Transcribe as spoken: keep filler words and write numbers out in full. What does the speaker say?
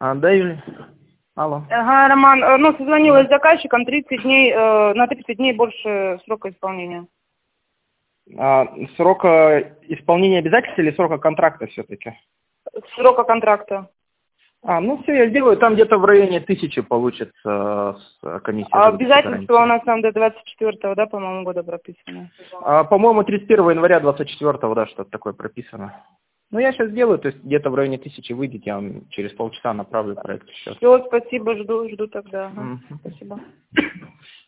А, да, Юля? Алло. Ага, Роман, э, ну, созвонилась с заказчиком, тридцать дней, э, на тридцать дней больше срока исполнения. А, срока исполнения обязательств или срока контракта все-таки? Срока контракта. А, ну все, я сделаю. Там где-то в районе тысячи получится с комиссия. А за выдачу обязательства у гарантии. нас там до двадцать четвёртого, да, по-моему, года прописано? А, по-моему, тридцать первого января двадцать четвёртого, да, что-то такое прописано. Ну, я сейчас сделаю, то есть где-то в районе тысячи выйдет, я вам через полчаса направлю проект сейчас. Все, спасибо, жду, жду тогда. Ага. Мгм. Спасибо.